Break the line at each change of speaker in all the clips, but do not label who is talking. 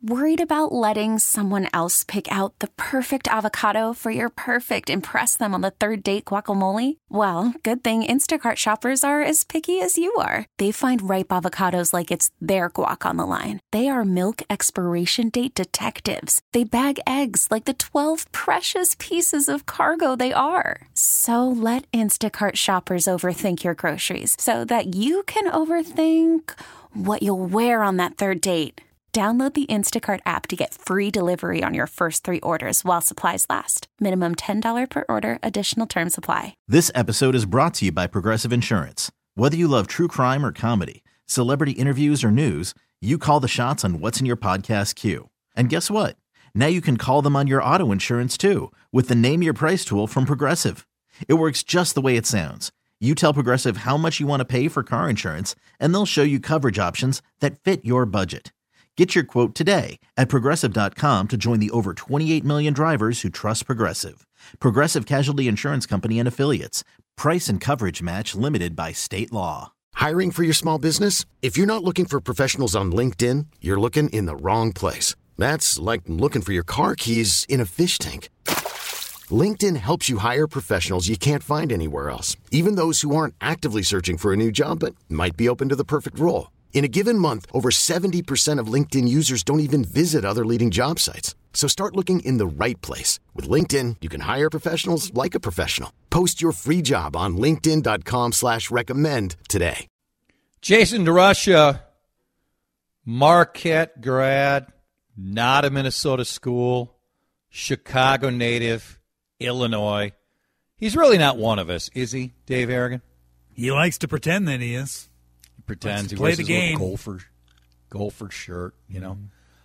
Worried about letting someone else pick out the perfect avocado for your perfect impress them on the third date guacamole? Well, good thing Instacart shoppers are as picky as you are. They find ripe avocados like it's their guac on the line. They are milk expiration date detectives. They bag eggs like the 12 precious pieces of cargo they are. So let Instacart shoppers overthink your groceries so that you can overthink what you'll wear on that third date. Download the Instacart app to get free delivery on your first 3 orders while supplies last. Minimum $10 per order. Additional terms apply.
This episode is brought to you by Progressive Insurance. Whether you love true crime or comedy, celebrity interviews or news, you call the shots on what's in your podcast queue. And guess what? Now you can call them on your auto insurance too with the Name Your Price tool from Progressive. It works just the way it sounds. You tell Progressive how much you want to pay for car insurance, and they'll show you coverage options that fit your budget. Get your quote today at Progressive.com to join the over 28 million drivers who trust Progressive. Progressive Casualty Insurance Company and Affiliates. Price and coverage match limited by state law.
Hiring for your small business? If you're not looking for professionals on LinkedIn, you're looking in the wrong place. That's like looking for your car keys in a fish tank. LinkedIn helps you hire professionals you can't find anywhere else, even those who aren't actively searching for a new job but might be open to the perfect role. In a given month, over 70% of LinkedIn users don't even visit other leading job sites. So start looking in the right place. With LinkedIn, you can hire professionals like a professional. Post your free job on linkedin.com/recommend today.
Jason DeRusha, Marquette grad, not a Minnesota school, Chicago native, Illinois. He's really not one of us, is he, Dave Aragon?
He likes to pretend that he is.
Pretends he
play
wears
the
his
game.
Little golfer shirt, you know.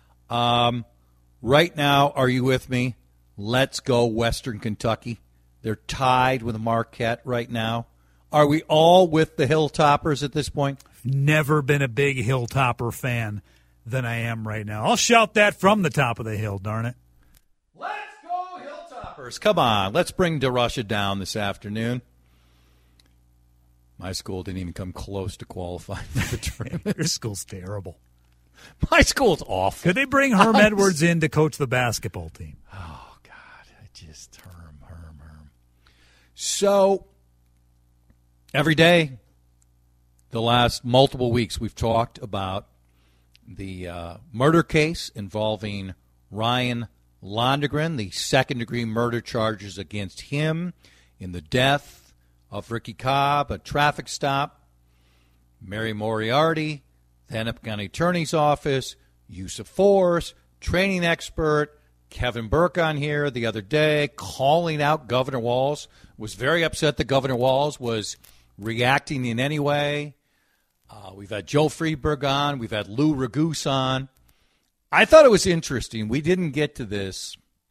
Right now, are you with me? Let's go Western Kentucky. They're tied with Marquette right now. Are we all with the Hilltoppers at this point?
Never been a big Hilltopper fan than I am right now. I'll shout that from the top of the hill, darn it.
Let's go Hilltoppers. Come on, let's bring DeRusha down this afternoon. My school didn't even come close to qualifying for the tournament.
Your school's terrible.
My school's awful.
Could they bring Herm Edwards in to coach the basketball team?
Oh, God. I just Herm. So, every day, the last multiple weeks, we've talked about the murder case involving Ryan Londegren, the second-degree murder charges against him in the death of Ricky Cobb, a traffic stop, Mary Moriarty, the Hennepin County Attorney's Office, use of force, training expert, Kevin Burke on here the other day calling out Governor Walz, was very upset that Governor Walz was reacting in any way. We've had Joe Friedberg on. We've had Lou Raguse on. I thought it was interesting. We didn't get to this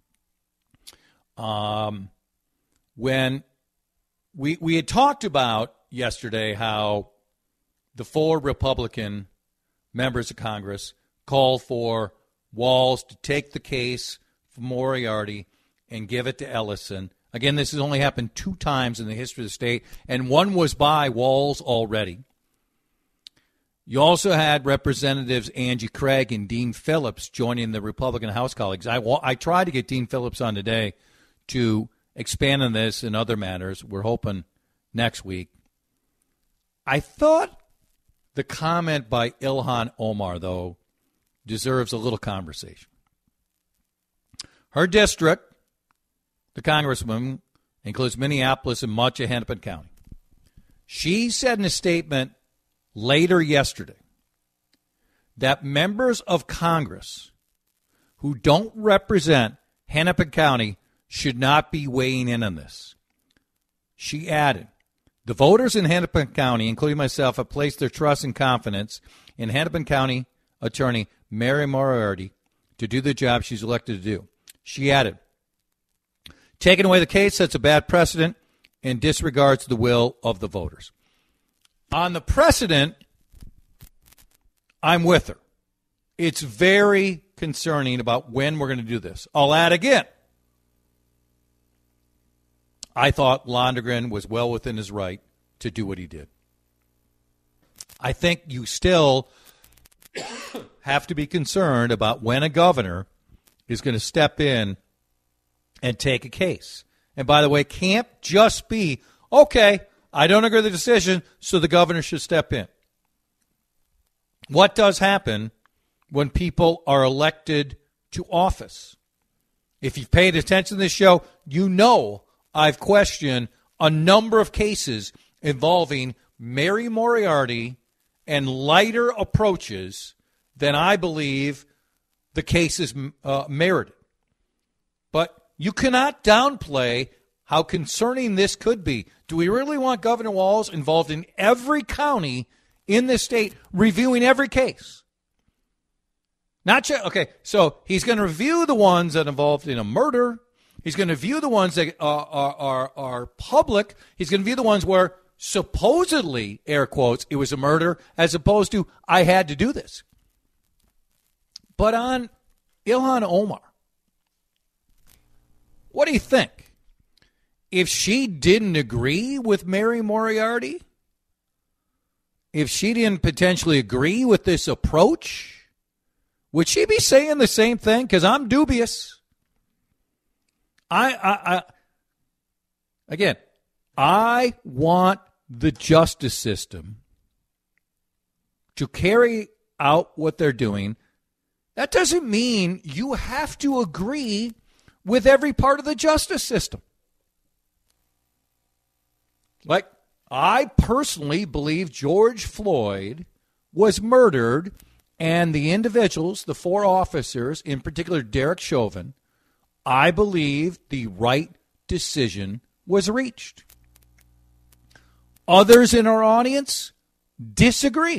when we had talked about yesterday how the 4 Republican members of Congress called for Walz to take the case for Moriarty and give it to Ellison. Again, this has only happened 2 times in the history of the state, and one was by Walz already. You also had Representatives Angie Craig and Dean Phillips joining the Republican House colleagues. I tried to get Dean Phillips on today to expand on this and other matters. We're hoping next week. I thought the comment by Ilhan Omar, though, deserves a little conversation. Her district, the congresswoman, includes Minneapolis and much of Hennepin County. She said in a statement later yesterday that members of Congress who don't represent Hennepin County should not be weighing in on this. She added, the voters in Hennepin County, including myself, have placed their trust and confidence in Hennepin County Attorney Mary Moriarty to do the job she's elected to do. She added, taking away the case sets a bad precedent and disregards the will of the voters. On the precedent, I'm with her. It's very concerning about when we're going to do this. I'll add again. I thought Londegren was well within his right to do what he did. I think you still have to be concerned about when a governor is going to step in and take a case. And by the way, can't just be, okay, I don't agree with the decision, so the governor should step in. What does happen when people are elected to office? If you've paid attention to this show, you know I've questioned a number of cases involving Mary Moriarty and lighter approaches than I believe the cases merited. But you cannot downplay how concerning this could be. Do we really want Governor Walz involved in every county in this state, reviewing every case? Okay, so he's going to review the ones that are involved in a murder. He's going to view the ones that are public. He's going to view the ones where supposedly, air quotes, it was a murder, as opposed to, I had to do this. But on Ilhan Omar, what do you think? If she didn't agree with Mary Moriarty, if she didn't potentially agree with this approach, would she be saying the same thing? Because I'm dubious. Again, I want the justice system to carry out what they're doing. That doesn't mean you have to agree with every part of the justice system. Like, I personally believe George Floyd was murdered, and the individuals, the 4 officers, in particular Derek Chauvin, I believe the right decision was reached. Others in our audience disagree.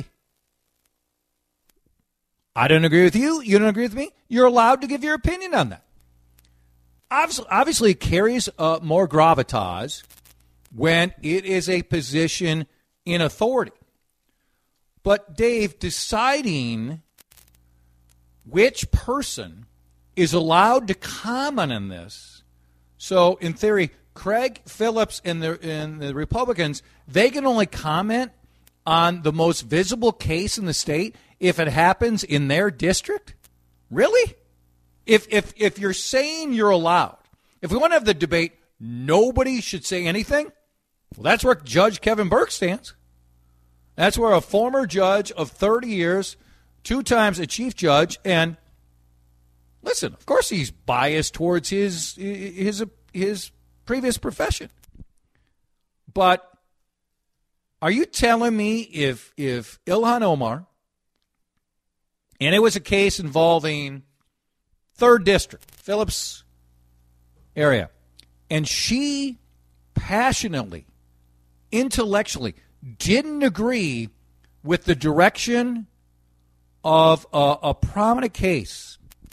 I don't agree with you. You don't agree with me. You're allowed to give your opinion on that. Obviously, it carries more gravitas when it is a position in authority. But, Dave, deciding which person is allowed to comment on this, so in theory, Craig Phillips and the Republicans, they can only comment on the most visible case in the state if it happens in their district? Really? If you're saying you're allowed, if we want to have the debate, nobody should say anything, well, that's where Judge Kevin Burke stands. That's where a former judge of 30 years, 2 times a chief judge, and listen, of course he's biased towards his previous profession. But are you telling me if Ilhan Omar, and it was a case involving 3rd District, Phillips area, and she passionately, intellectually didn't agree with the direction of a prominent case,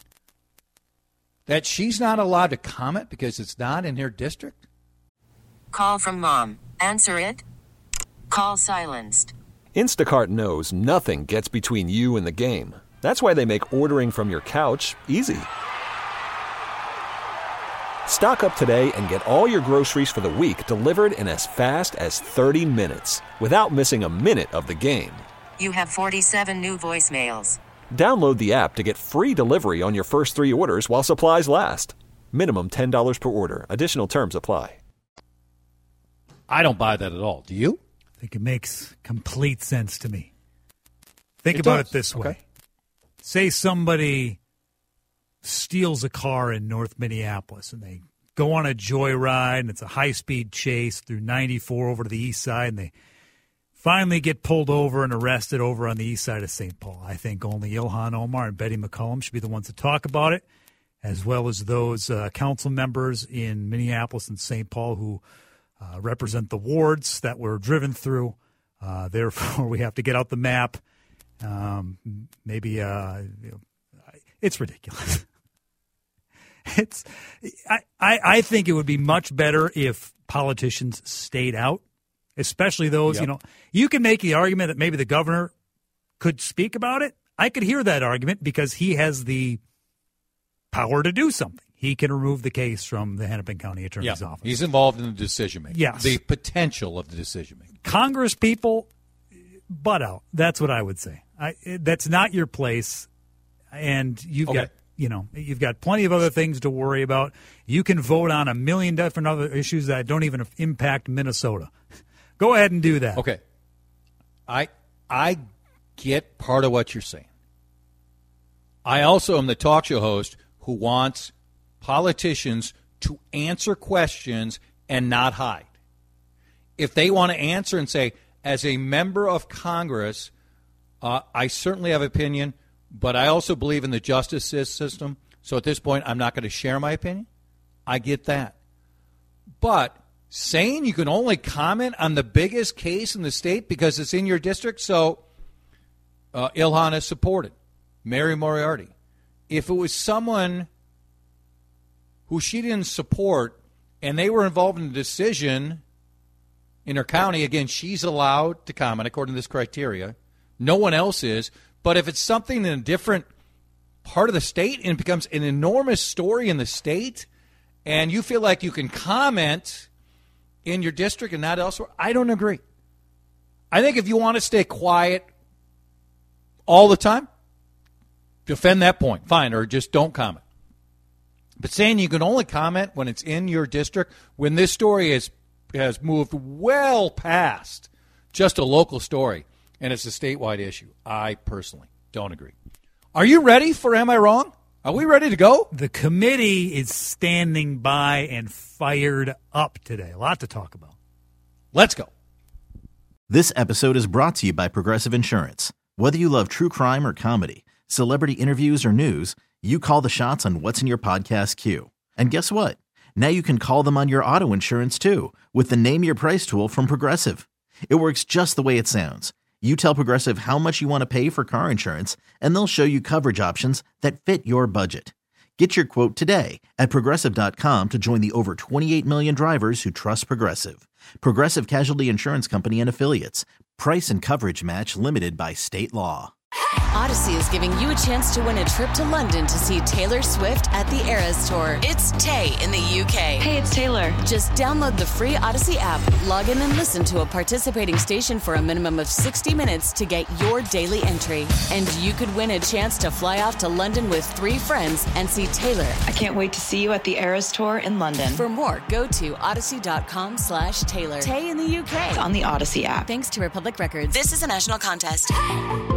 that she's not allowed to comment because it's not in her district?
Call from mom. Answer it. Call silenced.
Instacart knows nothing gets between you and the game. That's why they make ordering from your couch easy. Stock up today and get all your groceries for the week delivered in as fast as 30 minutes without missing a minute of the game.
You have 47 new voicemails.
Download the app to get free delivery on your first 3 orders while supplies last. Minimum $10 per order. Additional terms apply.
I don't buy that at all. Do you?
I think it makes complete sense to me. Think about it this way.
Okay.
Say somebody steals a car in North Minneapolis and they go on a joyride and it's a high-speed chase through 94 over to the east side and they finally get pulled over and arrested over on the east side of St. Paul. I think only Ilhan Omar and Betty McCollum should be the ones to talk about it, as well as those council members in Minneapolis and St. Paul who represent the wards that were driven through. Therefore, we have to get out the map. It's ridiculous. I think it would be much better if politicians stayed out, especially those, you can make the argument that maybe the governor could speak about it. I could hear that argument because he has the power to do something. He can remove the case from the Hennepin County Attorney's office.
He's involved in the decision-making.
Yes.
The potential of the decision-making.
Congress people, butt out. That's what I would say. That's not your place, and you've got plenty of other things to worry about. You can vote on 1 million different other issues that don't even impact Minnesota. Go ahead and do that.
Okay. I get part of what you're saying. I also am the talk show host who wants politicians to answer questions and not hide. If they want to answer and say, as a member of Congress, I certainly have opinion, but I also believe in the justice system. So at this point, I'm not going to share my opinion. I get that. But saying you can only comment on the biggest case in the state because it's in your district, so Ilhan is supported. Mary Moriarty. If it was someone who she didn't support and they were involved in a decision in her county, again, she's allowed to comment according to this criteria. No one else is. But if it's something in a different part of the state and it becomes an enormous story in the state and you feel like you can comment in your district and not elsewhere, I don't agree. I think if you want to stay quiet all the time, defend that point, fine, or just don't comment. But saying you can only comment when it's in your district, when this story has moved well past just a local story and it's a statewide issue, I personally don't agree. Are you ready for Am I Wrong? Are we ready to go?
The committee is standing by and fired up today. A lot to talk about.
Let's go.
This episode is brought to you by Progressive Insurance. Whether you love true crime or comedy, celebrity interviews or news, you call the shots on what's in your podcast queue. And guess what? Now you can call them on your auto insurance too with the Name Your Price tool from Progressive. It works just the way it sounds. You tell Progressive how much you want to pay for car insurance, and they'll show you coverage options that fit your budget. Get your quote today at Progressive.com to join the over 28 million drivers who trust Progressive. Progressive Casualty Insurance Company and Affiliates. Price and coverage match limited by state law.
Odyssey is giving you a chance to win a trip to London to see Taylor Swift at the Eras Tour. It's Tay in the UK.
Hey, it's Taylor.
Just download the free Odyssey app, log in and listen to a participating station for a minimum of 60 minutes to get your daily entry. And you could win a chance to fly off to London with 3 friends and see Taylor.
I can't wait to see you at the Eras Tour in London.
For more, go to odyssey.com/Taylor. Tay in the UK.
It's on the Odyssey app.
Thanks to Republic Records. This is a national contest.